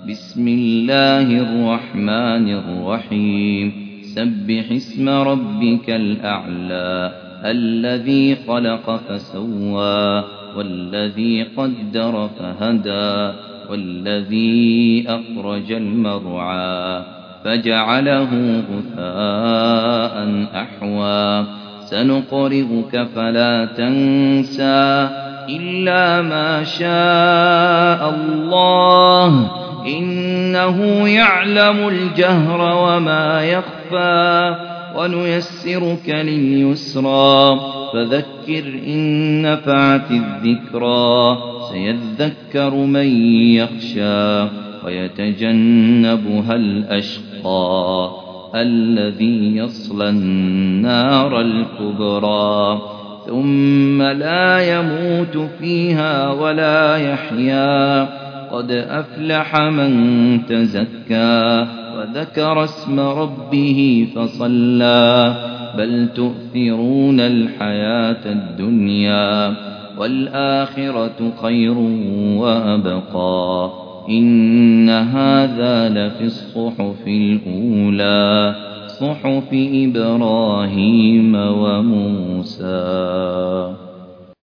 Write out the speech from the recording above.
بسم الله الرحمن الرحيم سبح اسم ربك الأعلى الذي خلق فسوى والذي قدر فهدى والذي أخرج المرعى فجعله غثاء أحوى سنقرئك فلا تنسى إلا ما شاء الله إنه يعلم الجهر وما يخفى ونيسرك لليسرى فذكر إن نفعت الذكرى سيذكر من يخشى ويتجنبها الأشقى الذي يصلى النار الكبرى ثم لا يموت فيها ولا يحيا قد أفلح من تزكى وذكر اسم ربه فصلى بل تؤثرون الحياة الدنيا والآخرة خير وأبقى إن هذا لفي الصحف الأولى صحف إبراهيم وموسى.